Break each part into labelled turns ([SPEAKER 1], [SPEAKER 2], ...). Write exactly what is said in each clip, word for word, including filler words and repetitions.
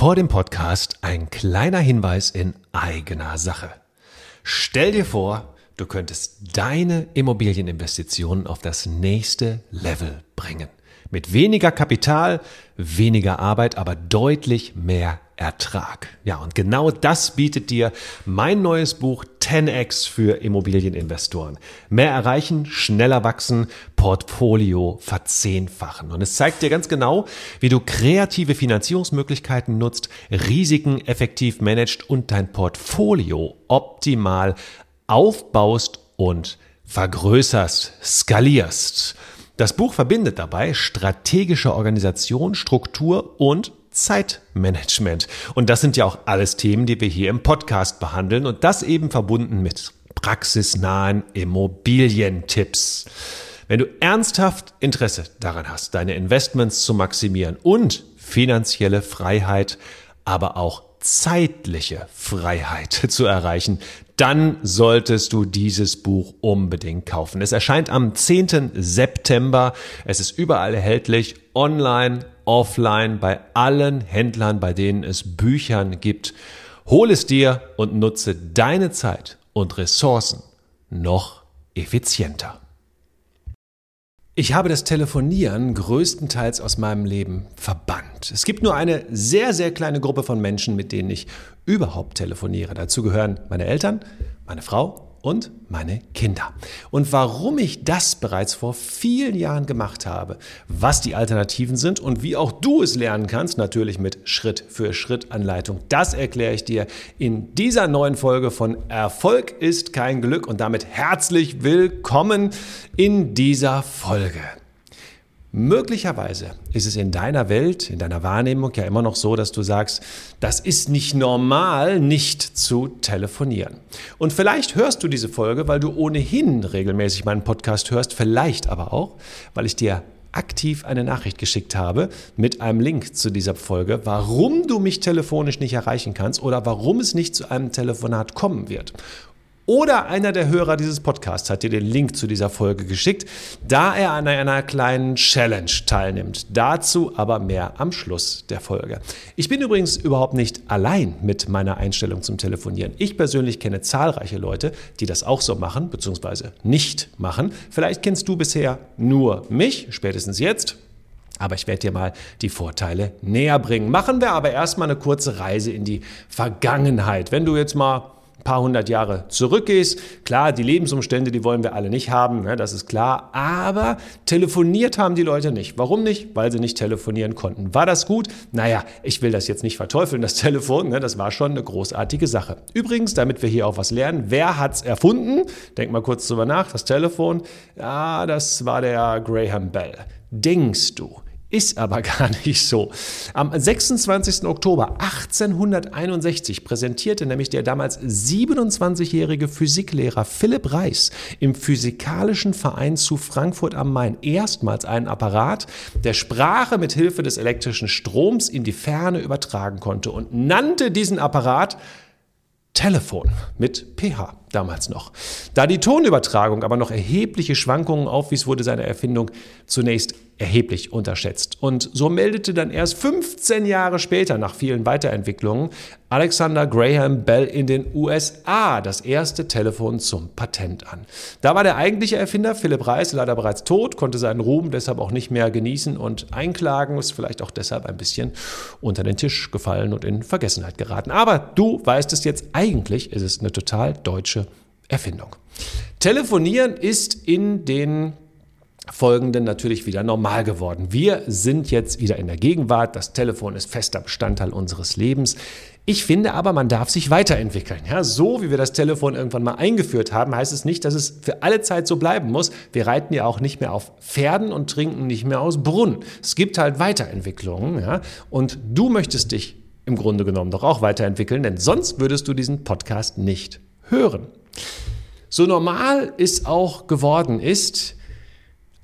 [SPEAKER 1] Vor dem Podcast ein kleiner Hinweis in eigener Sache. Stell dir vor, du könntest deine Immobilieninvestitionen auf das nächste Level bringen. Mit weniger Kapital, weniger Arbeit, aber deutlich mehr Ertrag. Ja, und genau das bietet dir mein neues Buch zehn X für Immobilieninvestoren. Mehr erreichen, schneller wachsen, Portfolio verzehnfachen. Und es zeigt dir ganz genau, wie du kreative Finanzierungsmöglichkeiten nutzt, Risiken effektiv managst und dein Portfolio optimal aufbaust und vergrößerst, skalierst. Das Buch verbindet dabei strategische Organisation, Struktur und Zeitmanagement. Und das sind ja auch alles Themen, die wir hier im Podcast behandeln und das eben verbunden mit praxisnahen Immobilientipps. Wenn du ernsthaft Interesse daran hast, deine Investments zu maximieren und finanzielle Freiheit, aber auch zeitliche Freiheit zu erreichen, dann solltest du dieses Buch unbedingt kaufen. Es erscheint am zehnten September. Es ist überall erhältlich, online, offline, bei allen Händlern, bei denen es Büchern gibt. Hol es dir und nutze deine Zeit und Ressourcen noch effizienter. Ich habe das Telefonieren größtenteils aus meinem Leben verbannt. Es gibt nur eine sehr, sehr kleine Gruppe von Menschen, mit denen ich überhaupt telefoniere. Dazu gehören meine Eltern, meine Frau und meine Kinder. Und warum ich das bereits vor vielen Jahren gemacht habe, was die Alternativen sind und wie auch du es lernen kannst, natürlich mit Schritt-für-Schritt-Anleitung, das erkläre ich dir in dieser neuen Folge von Erfolg ist kein Glück und damit herzlich willkommen in dieser Folge. Möglicherweise ist es in deiner Welt, in deiner Wahrnehmung ja immer noch so, dass du sagst, das ist nicht normal, nicht zu telefonieren. Und vielleicht hörst du diese Folge, weil du ohnehin regelmäßig meinen Podcast hörst, vielleicht aber auch, weil ich dir aktiv eine Nachricht geschickt habe mit einem Link zu dieser Folge, warum du mich telefonisch nicht erreichen kannst oder warum es nicht zu einem Telefonat kommen wird. Oder einer der Hörer dieses Podcasts hat dir den Link zu dieser Folge geschickt, da er an einer kleinen Challenge teilnimmt. Dazu aber mehr am Schluss der Folge. Ich bin übrigens überhaupt nicht allein mit meiner Einstellung zum Telefonieren. Ich persönlich kenne zahlreiche Leute, die das auch so machen, beziehungsweise nicht machen. Vielleicht kennst du bisher nur mich, spätestens jetzt. Aber ich werde dir mal die Vorteile näher bringen. Machen wir aber erstmal eine kurze Reise in die Vergangenheit. Wenn du jetzt mal ein paar hundert Jahre zurückgehst. Klar, die Lebensumstände, die wollen wir alle nicht haben, ne, das ist klar. Aber telefoniert haben die Leute nicht. Warum nicht? Weil sie nicht telefonieren konnten. War das gut? Naja, ich will das jetzt nicht verteufeln, das Telefon. Ne, das war schon eine großartige Sache. Übrigens, damit wir hier auch was lernen, wer hat's erfunden? Denk mal kurz drüber nach. Das Telefon, ja, das war der Graham Bell. Denkst du? Ist aber gar nicht so. Am sechsundzwanzigsten Oktober achtzehnhunderteinundsechzig präsentierte nämlich der damals siebenundzwanzigjährige Physiklehrer Philipp Reis im Physikalischen Verein zu Frankfurt am Main erstmals einen Apparat, der Sprache mit Hilfe des elektrischen Stroms in die Ferne übertragen konnte und nannte diesen Apparat Telefon mit P H damals noch. Da die Tonübertragung aber noch erhebliche Schwankungen aufwies, wurde seine Erfindung zunächst erheblich unterschätzt. Und so meldete dann erst fünfzehn Jahre später, nach vielen Weiterentwicklungen, Alexander Graham Bell in den U S A das erste Telefon zum Patent an. Da war der eigentliche Erfinder, Philipp Reis, leider bereits tot, konnte seinen Ruhm deshalb auch nicht mehr genießen und einklagen, ist vielleicht auch deshalb ein bisschen unter den Tisch gefallen und in Vergessenheit geraten. Aber du weißt es jetzt, eigentlich ist es eine total deutsche Erfindung. Telefonieren ist in den Folgenden natürlich wieder normal geworden. Wir sind jetzt wieder in der Gegenwart. Das Telefon ist fester Bestandteil unseres Lebens. Ich finde aber, man darf sich weiterentwickeln. Ja, so wie wir das Telefon irgendwann mal eingeführt haben, heißt es nicht, dass es für alle Zeit so bleiben muss. Wir reiten ja auch nicht mehr auf Pferden und trinken nicht mehr aus Brunnen. Es gibt halt Weiterentwicklungen. Ja, und du möchtest dich im Grunde genommen doch auch weiterentwickeln, denn sonst würdest du diesen Podcast nicht hören. So normal es auch geworden ist,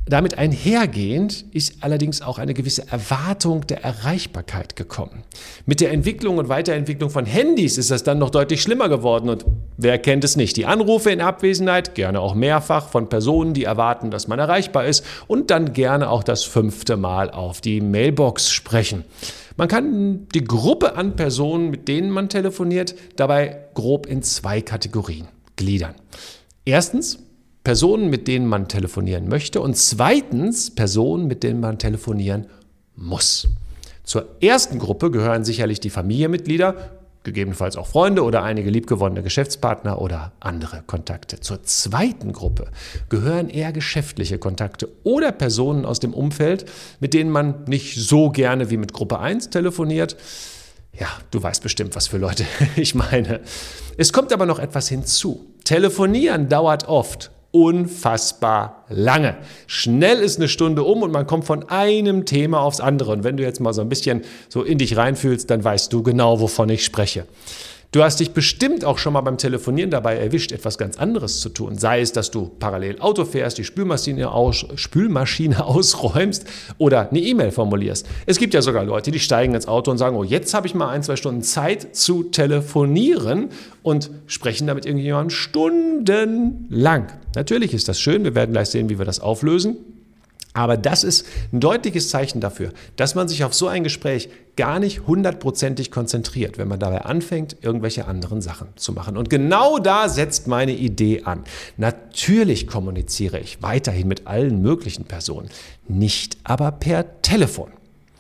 [SPEAKER 1] Damit einhergehend ist allerdings auch eine gewisse Erwartung der Erreichbarkeit gekommen. Mit der Entwicklung und Weiterentwicklung von Handys ist das dann noch deutlich schlimmer geworden und wer kennt es nicht? Die Anrufe in Abwesenheit, gerne auch mehrfach von Personen, die erwarten, dass man erreichbar ist und dann gerne auch das fünfte Mal auf die Mailbox sprechen. Man kann die Gruppe an Personen, mit denen man telefoniert, dabei grob in zwei Kategorien gliedern. Erstens Personen, mit denen man telefonieren möchte und zweitens Personen, mit denen man telefonieren muss. Zur ersten Gruppe gehören sicherlich die Familienmitglieder, gegebenenfalls auch Freunde oder einige liebgewonnene Geschäftspartner oder andere Kontakte. Zur zweiten Gruppe gehören eher geschäftliche Kontakte oder Personen aus dem Umfeld, mit denen man nicht so gerne wie mit Gruppe eins telefoniert. Ja, du weißt bestimmt, was für Leute ich meine. Es kommt aber noch etwas hinzu. Telefonieren dauert oft unfassbar lange. Schnell ist eine Stunde um und man kommt von einem Thema aufs andere. Und wenn du jetzt mal so ein bisschen so in dich reinfühlst, dann weißt du genau, wovon ich spreche. Du hast dich bestimmt auch schon mal beim Telefonieren dabei erwischt, etwas ganz anderes zu tun. Sei es, dass du parallel Auto fährst, die Spülmaschine, aus, Spülmaschine ausräumst oder eine E-Mail formulierst. Es gibt ja sogar Leute, die steigen ins Auto und sagen, oh, jetzt habe ich mal ein, zwei Stunden Zeit zu telefonieren und sprechen damit irgendjemandem stundenlang. Natürlich ist das schön, wir werden gleich sehen, wie wir das auflösen. Aber das ist ein deutliches Zeichen dafür, dass man sich auf so ein Gespräch gar nicht hundertprozentig konzentriert, wenn man dabei anfängt, irgendwelche anderen Sachen zu machen. Und genau da setzt meine Idee an. Natürlich kommuniziere ich weiterhin mit allen möglichen Personen, nicht aber per Telefon.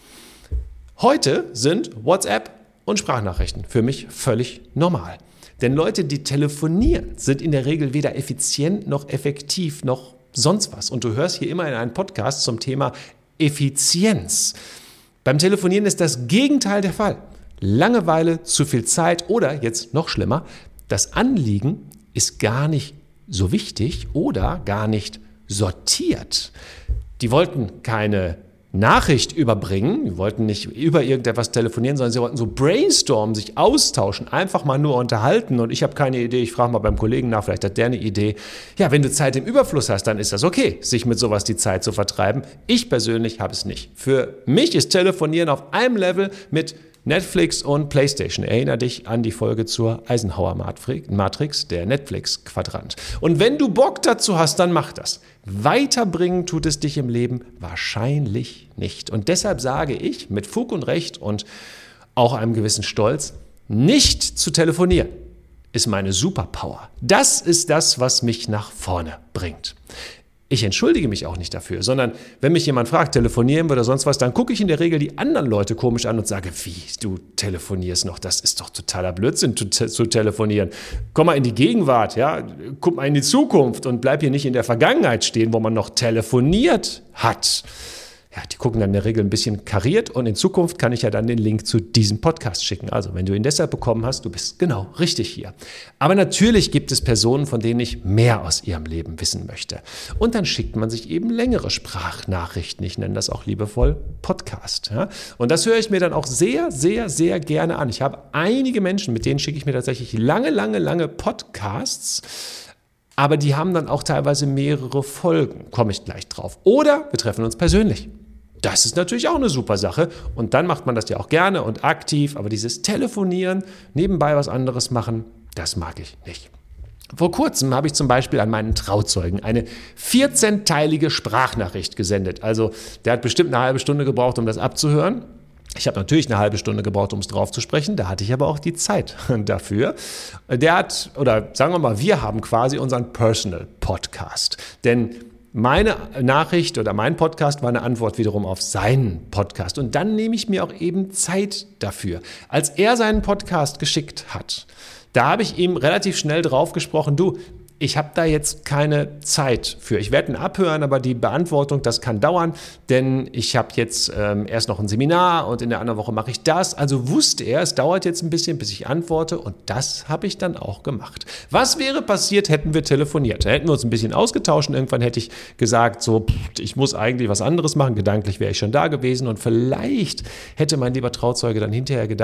[SPEAKER 1] Heute sind WhatsApp und Sprachnachrichten für mich völlig normal. Denn Leute, die telefonieren, sind in der Regel weder effizient noch effektiv noch sonst was. Und du hörst hier immer in einem Podcast zum Thema Effizienz. Beim Telefonieren ist das Gegenteil der Fall. Langeweile, zu viel Zeit oder, jetzt noch schlimmer, das Anliegen ist gar nicht so wichtig oder gar nicht sortiert. Die wollten keine Nachricht überbringen, die wollten nicht über irgendetwas telefonieren, sondern sie wollten so brainstormen, sich austauschen, einfach mal nur unterhalten und ich habe keine Idee, ich frage mal beim Kollegen nach, vielleicht hat der eine Idee. Ja, wenn du Zeit im Überfluss hast, dann ist das okay, sich mit sowas die Zeit zu vertreiben. Ich persönlich habe es nicht. Für mich ist Telefonieren auf einem Level mit Netflix und PlayStation. Erinnere dich an die Folge zur Eisenhower-Matrix, der Netflix-Quadrant. Und wenn du Bock dazu hast, dann mach das. Weiterbringen tut es dich im Leben wahrscheinlich nicht. Und deshalb sage ich mit Fug und Recht und auch einem gewissen Stolz, nicht zu telefonieren ist meine Superpower. Das ist das, was mich nach vorne bringt. Ich entschuldige mich auch nicht dafür, sondern wenn mich jemand fragt, telefonieren wir oder sonst was, dann gucke ich in der Regel die anderen Leute komisch an und sage, wie, du telefonierst noch, das ist doch totaler Blödsinn zu, te- zu telefonieren. Komm mal in die Gegenwart, ja, guck mal in die Zukunft und bleib hier nicht in der Vergangenheit stehen, wo man noch telefoniert hat. Ja, die gucken dann in der Regel ein bisschen kariert und in Zukunft kann ich ja dann den Link zu diesem Podcast schicken. Also wenn du ihn deshalb bekommen hast, du bist genau richtig hier. Aber natürlich gibt es Personen, von denen ich mehr aus ihrem Leben wissen möchte. Und dann schickt man sich eben längere Sprachnachrichten. Ich nenne das auch liebevoll Podcast. Ja? Und das höre ich mir dann auch sehr, sehr, sehr gerne an. Ich habe einige Menschen, mit denen schicke ich mir tatsächlich lange, lange, lange Podcasts. Aber die haben dann auch teilweise mehrere Folgen, komme ich gleich drauf. Oder wir treffen uns persönlich. Das ist natürlich auch eine super Sache. Und dann macht man das ja auch gerne und aktiv. Aber dieses Telefonieren, nebenbei was anderes machen, das mag ich nicht. Vor kurzem habe ich zum Beispiel an meinen Trauzeugen eine vierzehnteilige Sprachnachricht gesendet. Also der hat bestimmt eine halbe Stunde gebraucht, um das abzuhören. Ich habe natürlich eine halbe Stunde gebraucht, um es drauf zu sprechen. Da hatte ich aber auch die Zeit dafür. Der hat, oder sagen wir mal, wir haben quasi unseren Personal Podcast. Denn meine Nachricht oder mein Podcast war eine Antwort wiederum auf seinen Podcast. Und dann nehme ich mir auch eben Zeit dafür. Als er seinen Podcast geschickt hat, da habe ich ihm relativ schnell drauf gesprochen, du, ich habe da jetzt keine Zeit für. Ich werde ihn abhören, aber die Beantwortung, das kann dauern, denn ich habe jetzt ähm, erst noch ein Seminar und in der anderen Woche mache ich das. Also wusste er, es dauert jetzt ein bisschen, bis ich antworte und das habe ich dann auch gemacht. Was wäre passiert, hätten wir telefoniert? Da hätten wir uns ein bisschen ausgetauscht und irgendwann hätte ich gesagt, so, pff, ich muss eigentlich was anderes machen. Gedanklich wäre ich schon da gewesen und vielleicht hätte mein lieber Trauzeuge dann hinterher gedacht,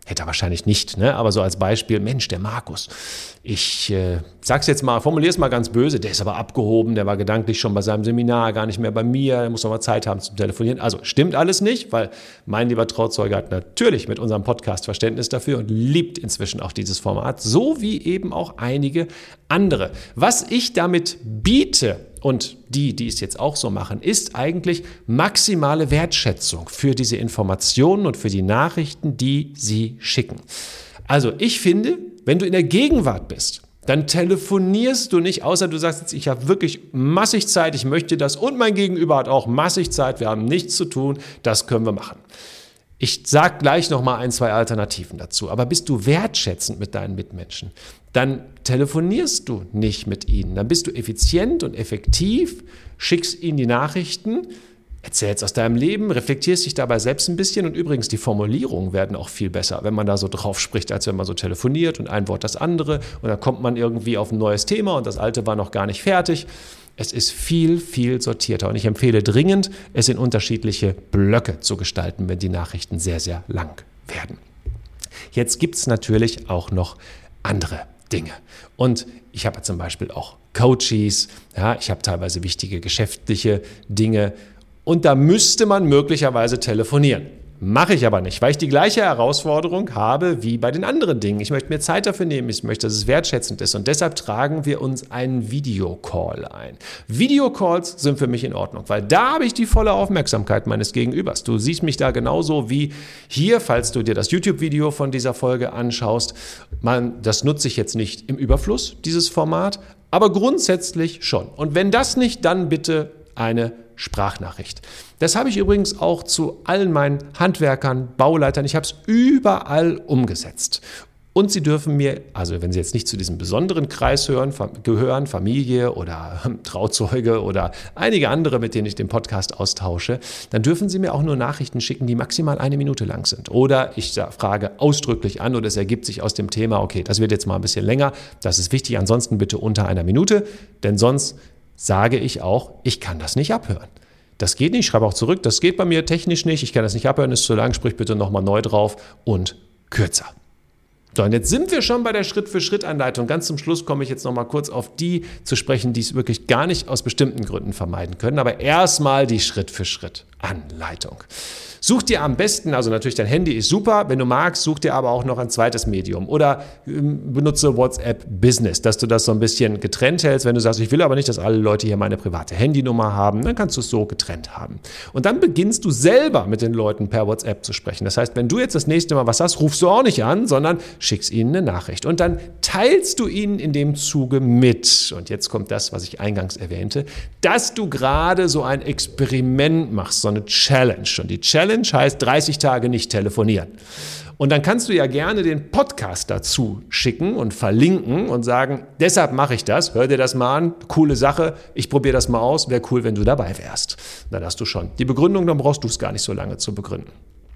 [SPEAKER 1] Hätte er wahrscheinlich nicht, ne? Aber so als Beispiel, Mensch, der Markus, ich äh, sag's jetzt mal, formuliere es mal ganz böse, der ist aber abgehoben, der war gedanklich schon bei seinem Seminar, gar nicht mehr bei mir, der muss noch mal Zeit haben zum Telefonieren. Also stimmt alles nicht, weil mein lieber Trauzeuge hat natürlich mit unserem Podcast Verständnis dafür und liebt inzwischen auch dieses Format, so wie eben auch einige andere. Was ich damit biete, und die, die es jetzt auch so machen, ist eigentlich maximale Wertschätzung für diese Informationen und für die Nachrichten, die sie schicken. Also ich finde, wenn du in der Gegenwart bist, dann telefonierst du nicht, außer du sagst jetzt, ich habe wirklich massig Zeit, ich möchte das und mein Gegenüber hat auch massig Zeit, wir haben nichts zu tun, das können wir machen. Ich sage gleich nochmal ein, zwei Alternativen dazu, aber bist du wertschätzend mit deinen Mitmenschen, dann telefonierst du nicht mit ihnen, dann bist du effizient und effektiv, schickst ihnen die Nachrichten, erzählst aus deinem Leben, reflektierst dich dabei selbst ein bisschen und übrigens die Formulierungen werden auch viel besser, wenn man da so drauf spricht, als wenn man so telefoniert und ein Wort das andere und dann kommt man irgendwie auf ein neues Thema und das alte war noch gar nicht fertig. Es ist viel, viel sortierter und ich empfehle dringend, es in unterschiedliche Blöcke zu gestalten, wenn die Nachrichten sehr, sehr lang werden. Jetzt gibt es natürlich auch noch andere Dinge. Und ich habe zum Beispiel auch Coaches, ja, ich habe teilweise wichtige geschäftliche Dinge und da müsste man möglicherweise telefonieren. Mache ich aber nicht, weil ich die gleiche Herausforderung habe wie bei den anderen Dingen. Ich möchte mir Zeit dafür nehmen, ich möchte, dass es wertschätzend ist und deshalb tragen wir uns einen Videocall ein. Videocalls sind für mich in Ordnung, weil da habe ich die volle Aufmerksamkeit meines Gegenübers. Du siehst mich da genauso wie hier, falls du dir das YouTube-Video von dieser Folge anschaust. Man, das nutze ich jetzt nicht im Überfluss, dieses Format, aber grundsätzlich schon. Und wenn das nicht, dann bitte eine Sprachnachricht. Das habe ich übrigens auch zu allen meinen Handwerkern, Bauleitern, ich habe es überall umgesetzt. Und sie dürfen mir, also wenn sie jetzt nicht zu diesem besonderen Kreis hören, gehören, Familie oder Trauzeuge oder einige andere, mit denen ich den Podcast austausche, dann dürfen sie mir auch nur Nachrichten schicken, die maximal eine Minute lang sind. Oder ich frage ausdrücklich an oder es ergibt sich aus dem Thema, okay, das wird jetzt mal ein bisschen länger, das ist wichtig, ansonsten bitte unter einer Minute, denn sonst sage ich auch, ich kann das nicht abhören. Das geht nicht, ich schreibe auch zurück, das geht bei mir technisch nicht, ich kann das nicht abhören, ist zu lang, sprich bitte nochmal neu drauf und kürzer. So, und jetzt sind wir schon bei der Schritt-für-Schritt-Anleitung. Ganz zum Schluss komme ich jetzt nochmal kurz auf die zu sprechen, die es wirklich gar nicht aus bestimmten Gründen vermeiden können. Aber erstmal die Schritt-für-Schritt-Anleitung. Such dir am besten, also natürlich dein Handy ist super, wenn du magst, such dir aber auch noch ein zweites Medium oder ähm, benutze WhatsApp Business, dass du das so ein bisschen getrennt hältst. Wenn du sagst, ich will aber nicht, dass alle Leute hier meine private Handynummer haben, dann kannst du es so getrennt haben. Und dann beginnst du selber mit den Leuten per WhatsApp zu sprechen. Das heißt, wenn du jetzt das nächste Mal was hast, rufst du auch nicht an, sondern schickst ihnen eine Nachricht. Und dann teilst du ihnen in dem Zuge mit, und jetzt kommt das, was ich eingangs erwähnte, dass du gerade so ein Experiment machst, so eine Challenge. Und die Challenge heißt dreißig Tage nicht telefonieren. Und dann kannst du ja gerne den Podcast dazu schicken und verlinken und sagen, deshalb mache ich das, hör dir das mal an, coole Sache, ich probiere das mal aus, wäre cool, wenn du dabei wärst. Dann hast du schon die Begründung, dann brauchst du es gar nicht so lange zu begründen.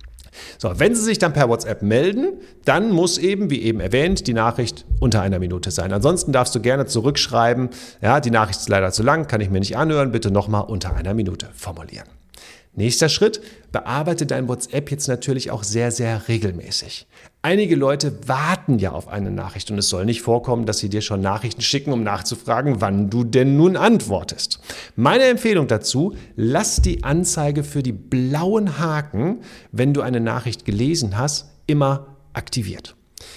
[SPEAKER 1] So, wenn sie sich dann per WhatsApp melden, dann muss eben, wie eben erwähnt, die Nachricht unter einer Minute sein. Ansonsten darfst du gerne zurückschreiben, ja, die Nachricht ist leider zu lang, kann ich mir nicht anhören, bitte nochmal unter einer Minute formulieren. Nächster Schritt, bearbeite dein WhatsApp jetzt natürlich auch sehr, sehr regelmäßig. Einige Leute warten ja auf eine Nachricht und es soll nicht vorkommen, dass sie dir schon Nachrichten schicken, um nachzufragen, wann du denn nun antwortest. Meine Empfehlung dazu, lass die Anzeige für die blauen Haken, wenn du eine Nachricht gelesen hast, immer aktiviert.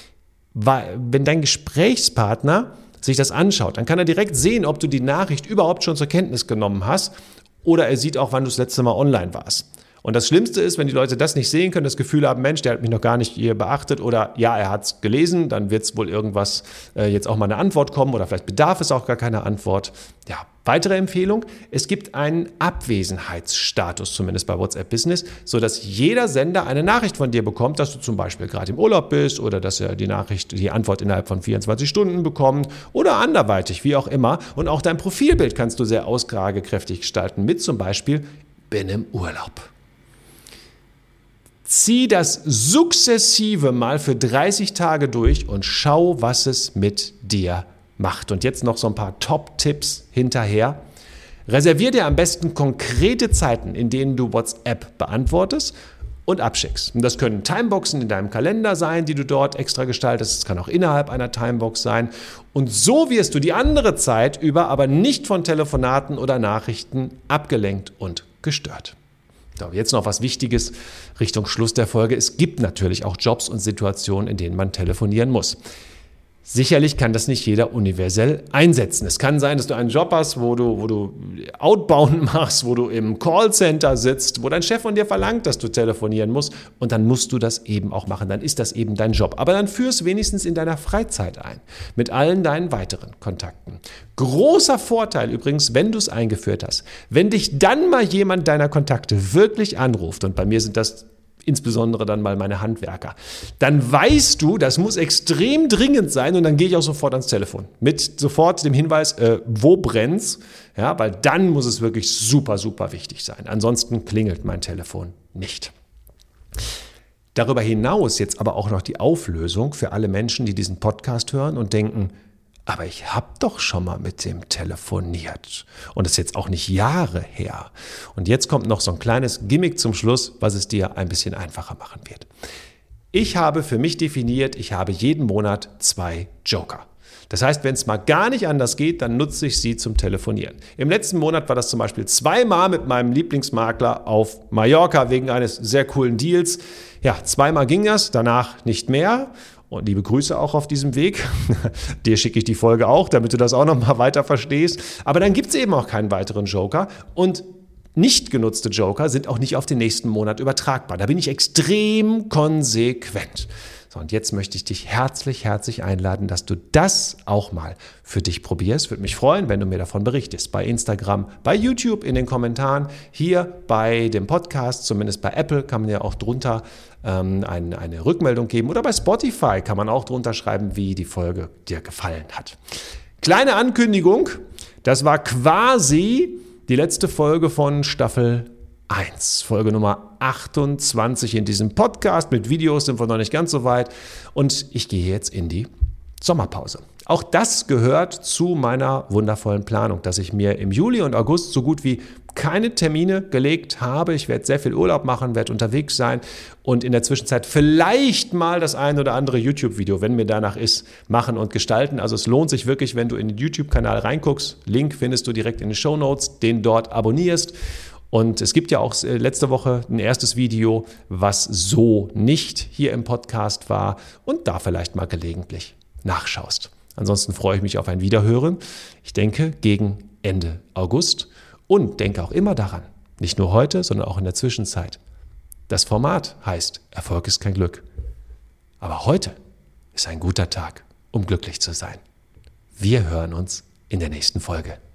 [SPEAKER 1] Weil, wenn dein Gesprächspartner sich das anschaut, dann kann er direkt sehen, ob du die Nachricht überhaupt schon zur Kenntnis genommen hast. Oder er sieht auch, wann du das letzte Mal online warst. Und das Schlimmste ist, wenn die Leute das nicht sehen können, das Gefühl haben, Mensch, der hat mich noch gar nicht hier beachtet oder ja, er hat es gelesen, dann wird es wohl irgendwas, äh, jetzt auch mal eine Antwort kommen oder vielleicht bedarf es auch gar keine Antwort. Ja, weitere Empfehlung, es gibt einen Abwesenheitsstatus, zumindest bei WhatsApp Business, sodass jeder Sender eine Nachricht von dir bekommt, dass du zum Beispiel gerade im Urlaub bist oder dass er die Nachricht, die Antwort innerhalb von vierundzwanzig Stunden bekommt oder anderweitig, wie auch immer. Und auch dein Profilbild kannst du sehr aussagekräftig gestalten mit zum Beispiel, bin im Urlaub. Zieh das sukzessive mal für dreißig Tage durch und schau, was es mit dir macht. Und jetzt noch so ein paar Top-Tipps hinterher. Reservier dir am besten konkrete Zeiten, in denen du WhatsApp beantwortest und abschickst. Und das können Timeboxen in deinem Kalender sein, die du dort extra gestaltest. Es kann auch innerhalb einer Timebox sein. Und so wirst du die andere Zeit über aber nicht von Telefonaten oder Nachrichten abgelenkt und gestört. So, jetzt noch was Wichtiges Richtung Schluss der Folge. Es gibt natürlich auch Jobs und Situationen, in denen man telefonieren muss. Sicherlich kann das nicht jeder universell einsetzen. Es kann sein, dass du einen Job hast, wo du, wo du Outbound machst, wo du im Callcenter sitzt, wo dein Chef von dir verlangt, dass du telefonieren musst und dann musst du das eben auch machen. Dann ist das eben dein Job. Aber dann führ es wenigstens in deiner Freizeit ein, mit allen deinen weiteren Kontakten. Großer Vorteil übrigens, wenn du es eingeführt hast, wenn dich dann mal jemand deiner Kontakte wirklich anruft, und bei mir sind das insbesondere dann mal meine Handwerker, dann weißt du, das muss extrem dringend sein und dann gehe ich auch sofort ans Telefon mit sofort dem Hinweis, äh, wo brennt's? Ja, weil dann muss es wirklich super, super wichtig sein. Ansonsten klingelt mein Telefon nicht. Darüber hinaus jetzt aber auch noch die Auflösung für alle Menschen, die diesen Podcast hören und denken, aber ich habe doch schon mal mit dem telefoniert und das ist jetzt auch nicht Jahre her. Und jetzt kommt noch so ein kleines Gimmick zum Schluss, was es dir ein bisschen einfacher machen wird. Ich habe für mich definiert, ich habe jeden Monat zwei Joker. Das heißt, wenn es mal gar nicht anders geht, dann nutze ich sie zum Telefonieren. Im letzten Monat war das zum Beispiel zweimal mit meinem Lieblingsmakler auf Mallorca wegen eines sehr coolen Deals. Ja, zweimal ging das, danach nicht mehr. Und liebe Grüße auch auf diesem Weg. Dir schicke ich die Folge auch, damit du das auch nochmal weiter verstehst. Aber dann gibt es eben auch keinen weiteren Joker. Und nicht genutzte Joker sind auch nicht auf den nächsten Monat übertragbar. Da bin ich extrem konsequent. So, und jetzt möchte ich dich herzlich, herzlich einladen, dass du das auch mal für dich probierst. Würde mich freuen, wenn du mir davon berichtest. Bei Instagram, bei YouTube, in den Kommentaren, hier bei dem Podcast, zumindest bei Apple kann man ja auch drunter ähm, eine, eine Rückmeldung geben. Oder bei Spotify kann man auch drunter schreiben, wie die Folge dir gefallen hat. Kleine Ankündigung, das war quasi die letzte Folge von Staffel eins, Folge Nummer achtundzwanzig in diesem Podcast. Mit Videos sind wir noch nicht ganz so weit. Und ich gehe jetzt in die Sommerpause. Auch das gehört zu meiner wundervollen Planung, dass ich mir im Juli und August so gut wie keine Termine gelegt habe. Ich werde sehr viel Urlaub machen, werde unterwegs sein und in der Zwischenzeit vielleicht mal das ein oder andere YouTube-Video, wenn mir danach ist, machen und gestalten. Also es lohnt sich wirklich, wenn du in den YouTube-Kanal reinguckst. Link findest du direkt in den Shownotes, den dort abonnierst. Und es gibt ja auch letzte Woche ein erstes Video, was so nicht hier im Podcast war und da vielleicht mal gelegentlich nachschaust. Ansonsten freue ich mich auf ein Wiederhören. Ich denke gegen Ende August und denke auch immer daran, nicht nur heute, sondern auch in der Zwischenzeit. Das Format heißt, Erfolg ist kein Glück. Aber heute ist ein guter Tag, um glücklich zu sein. Wir hören uns in der nächsten Folge.